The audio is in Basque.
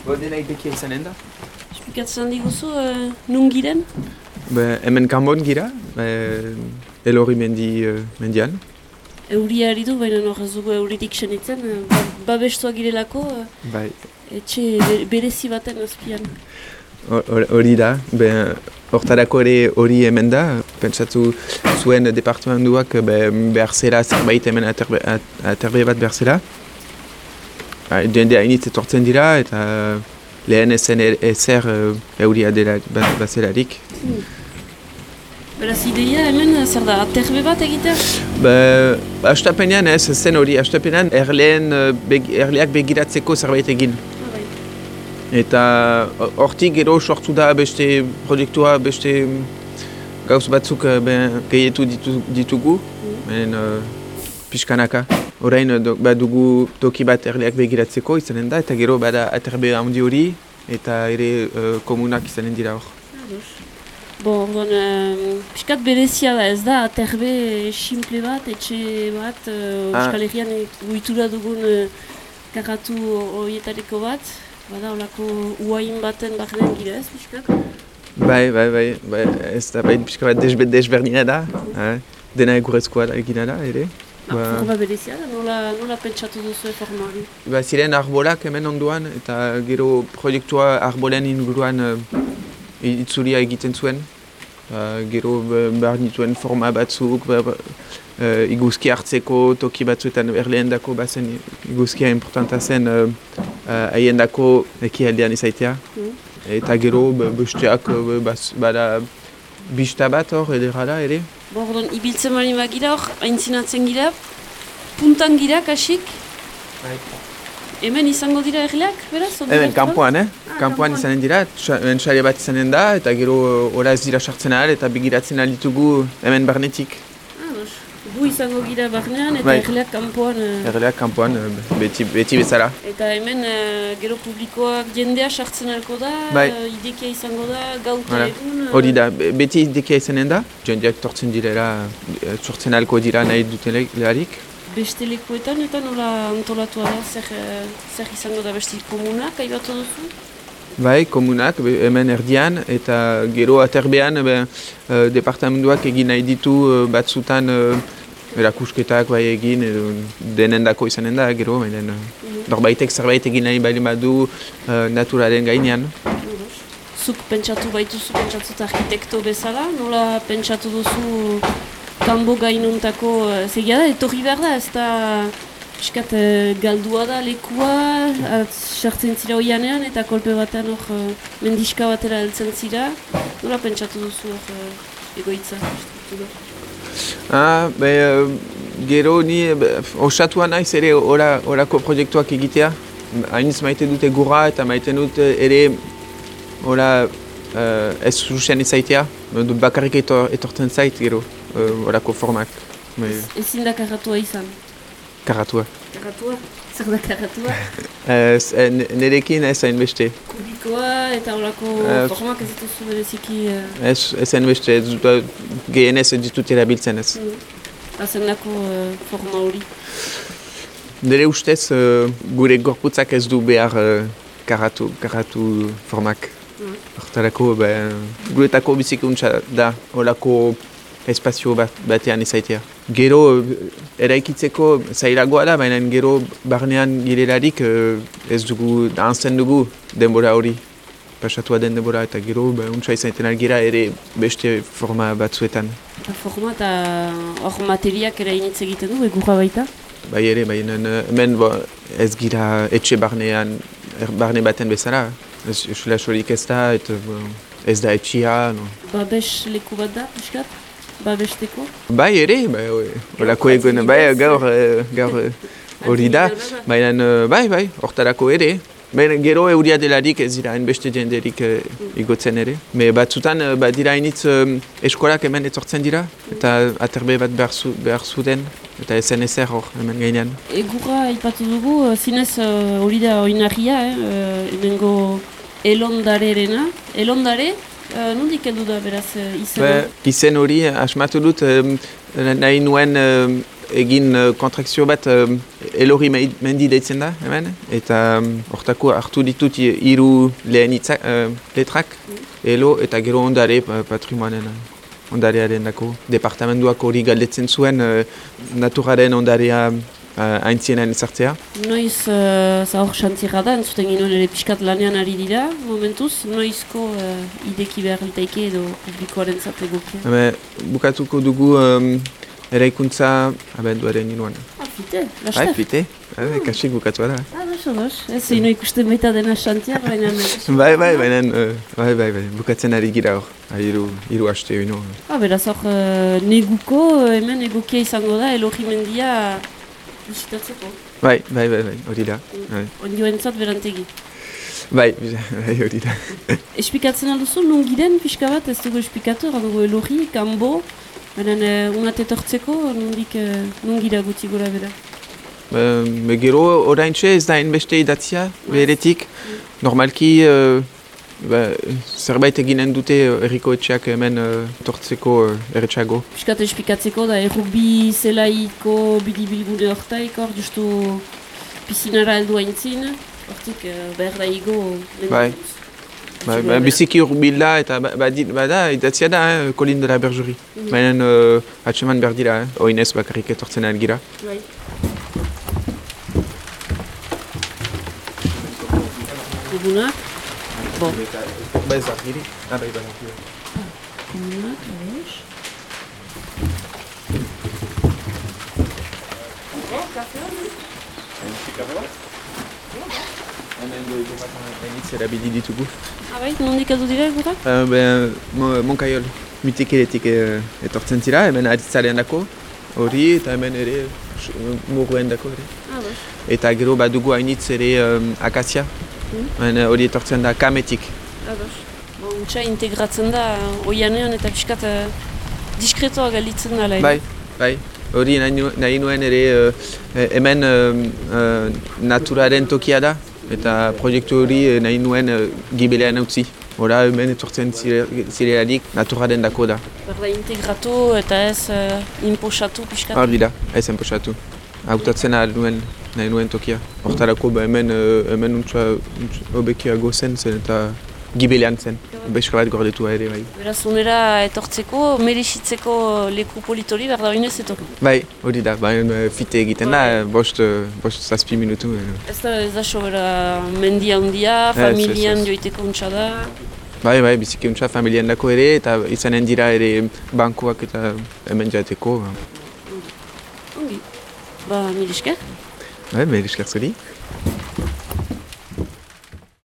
Denak bekia izanen da? Esplikatzen diguzu, nun giren? Hemen kanbon gira, Elorri mendian. Euria ari du, baina hor ez dugu euririk senitzen, babestuak girelako, Bai. etxe berezi baten azpian. Hori da, hortarako ere hori hemen da, pentsatu zuen departamentuak behar zela zerbait hemen aterbe bat behar zela. Jende hainitz etortzen dira eta lehen ezen ezer euria dela bazelarik. Beraz ideia hemen zer da, aterbe bat egitea? Astapenean ez zen hori, astapenean erleak begiratzeko zerbait egin. Eta hortik gero sortu da beste proiektua, beste gauz batzuk gehietu ditugu, pixkanaka. Orain dugu toki bat erleak begiratzeko izanen da, eta gero bada aterbe handi hori, eta ere komunak izanen dira hor. Bon, piskat berezia da ez da, aterbe simple bat, etxe bat, Euskal Herrian guitura dugun karatu horietariko bat. Bada, olako uain baten barnean gira ez, piskat? Bai, ez da, pixka bat desberdina da, dena egurrezkoa da egina da, ere. Forma berezia da, nola pentsatu duzu forma hori? Ziren arbolak hemen onduan, eta gero proiektua arbolen inguruan itzulia egiten zuen. Gero behar nituen forma batzuk, iguzki hartzeko toki batzuetan erlehendako bazen iguzkia importanta zen haiendako ekialdean izaitea. Eta gero besteak bada bista bat hor edera ere. Ordon, ibiltzen bali magira hor, aintzinatzen gira, puntan gira kasik. Hemen izango dira erleak, beraz? Hemen kanpoan, kanpoan izanen dira, entxaile bat izanen da, eta gero hori ez dira sartzen ahal, eta begiratzen ahal ditugu hemen barnetik. Gu izango gira barnean, eta erleak kanpoan... Erleak kanpoan, beti bezala. Eta hemen gero publikoak jendea sartzen alko da, idekia izango da, gauta egun... Hori da, beti idekia izanen da, jendeak tortzen direla, sortzen alko dira nahi duten leharik. Beste lekuetan eta nola antolatua da, zer izango da beste komunak, aibatu duzu? Bai, komunak, hemen erdian, eta gero aterbean departamentuak egin nahi ditu batzutan erakusketak bai egin, denendako izanen da, gero, norbaitek zerbait egin nahi bali badu naturaren gainean. Zuk pentsatu baituzu, pentsatut arkitekto bezala, nola pentsatu duzu kanbo gainuntako zegia da, etorri behar da, ez da piskat galdua da lekua, sartzen zira oianean eta kolpe batean hor mendiska batera heltzen zira. Nola pentsatu duzu hor egoitza? Gero ni osatua naiz ere orako proiektuak egitea. Hainiz maite dute gurra eta maite dut ere ez zuzen izaitea. Bakarrik etortzen zait gero orako formak. Ezin da karatua izan? Karatua. Karatua? Zer da karatua? Nerekin ez hainbeste. Kubikoa eta orako formak ez dituzu bereziki... Ez hainbeste, gehenez ez ditut erabiltzen ez. Azendako forma hori? Nire ustez gure gorputzak ez du behar karatu formak. Hortarako guretako bizikuntza da horako espazio batean izaitea. Gero eraikitzeko zailagoa da, baina gero barnean girelarik ez dugu, ahazten dugu denbora hori. Pasatua den denbora eta gero untsa izaiten algira ere beste forma batzuetan. Forma eta hor materiak ere initz egiten du, egurra baita? Bai ere, hemen ez gira etxe barne baten bezala. Esulasorik ez da, ez da etxia. Babes leku bat da, piskat? Babesteko? Bai ere, horako egon, gaur hori da, baina bai, hortarako ere. Gero euria delarik ez dira hainbeste jenderik igotzen ere. Batzutan dira hainitz eskolak hemen etortzen dira, eta aterbe bat behar zuten, eta ezen ezer hor hemen gainean. Egurra ipatu dugu, zinez hori da oinarria, hemengo elondarerena. Elondare, nondik heldu da beraz izen? Izen hori asmatu dut nahi nuen egin kontrakzio bat Elorri mendi deitzen da, hemen, eta hortako hartu ditut hiru lehen letrak, Elo eta gero ondare patrimoinen ondarearen dako. Departamentuak hori galdetzen zuen naturaren ondarea haintzienen ezartzea. Noiz zahor xantzira da, entzuten ginoen ere pixkat lanean ari dira, momentuz, noizko ideki behar litaike edo publikoaren zategokia. Bukatuko dugu eraikuntza abenduaren inuan. Fite, laster. Bai, fite. Kasik bukatu da. Dos. Ez ino ikusten baita dena xantiak, baina... Bai, bukatzen ari gira hor. Hiru haste ino. Beraz hor, neguko hemen egokia izango da, Elorri mendia bisitatzeko. Bai, hori da. Ondioentzat berantegi. Bai, hori da. Espikatzen alduzu, non giren pixka bat, ez dugu espikatu, dugu Elorri, Kanbo, baina unat etortzeko, non gira guti gora bera. Gero, oraintxe ez da enbeste idatzia, beretik. Normalki, zerbait eginen dute herriko etxeak hemen etortzeko erretxago. Piskat espikatzeko da, errugbi zelaiko bidibilgune hortaik, hor justu pisinara heldu haintzin, hortik behar da igo. Bai. Biziki urbila eta bada idatzia da, Colline de la Bergerie. Baina atseman behar dira, oinez bakarrik etortzen algira. Bai. Egunak? Bo. Bai, zargiri. Bai, zargiri. Egunak, abez. Kafe hori? Kafe hori? Hemen goiko bat hainitz erabili ditugu. Bai, nondik aldu dira egunak? Monkaiol. Mitikeretik etortzen zira, hemen aditzalean dako. Hori eta hemen ere muruen dako ere. Eta gero badugu hainitz ere akazia. Hori etortzen da kametik. Untxa integratzen da oianean eta piskat diskretoa galitzen da. Bai. Hori nahi nuen ere hemen naturaren tokia da. Eta proiektu hori nahi nuen gibelean utzi. Hora hemen etortzen zirelarik naturaren dako da. Berda integratu eta ez imposatu piskat? Hori da, ez imposatu. Hautatzen nahi nuen tokia. Hortarako hemen hobekiago zen eta gibelean zen. Beska bat gordetu ere bai. Beraz, unera etortzeko, merezitzeko leku politori behar da oinez etorri? Bai, hori da. Fite egiten da, bost zazpi minutu. Ez da sobera mendia handia, familian joiteko untsa da? Bai, biziki untsa familian dako ere eta izanen dira ere bankuak eta hemen jateko. Ongi. Mil esker? Mil esker zuri.